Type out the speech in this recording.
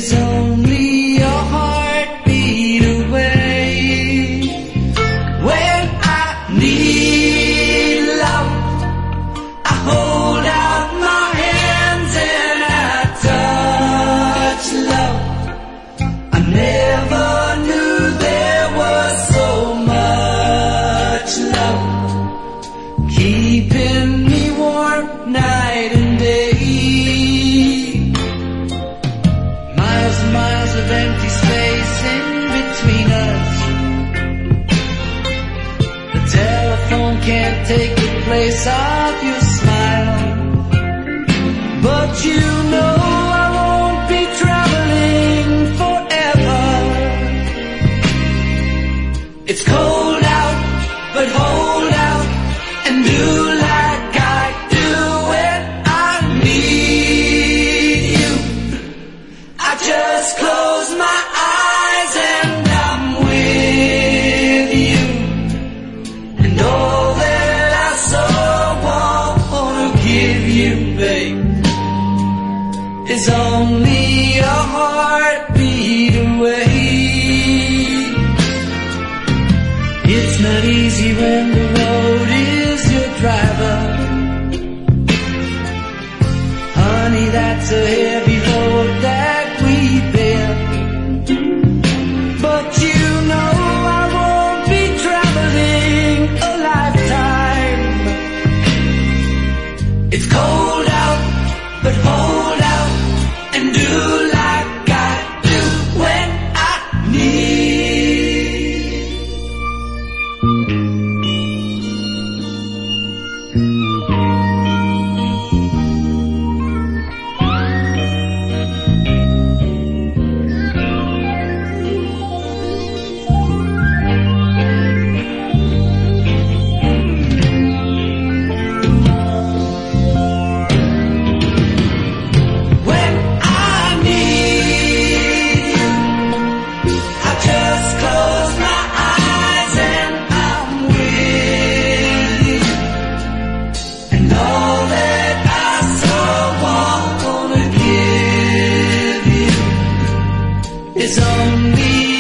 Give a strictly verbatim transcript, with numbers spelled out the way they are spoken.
is only a heartbeat away. When I need love, I hold out my hands and I touch love. I never knew there was so much love, keeping me warm night and day. Miles and miles of empty space in between us. The telephone can't take the place of your smile, but you know I won't be traveling forever. It's cold out, but hold out and do like I do when I need you. I just close my eyes and I'm with you, and all that I so wanna give you, babe, is only a heartbeat away. It's not easy when the road is your driver. Honey, that's a heavy load that we bear. But you know I won't be traveling a lifetime. It's cold out, but hold out and do like I do when I need. When I need you, I just close my eyes and I'm with you, and all that I so wanna give you is only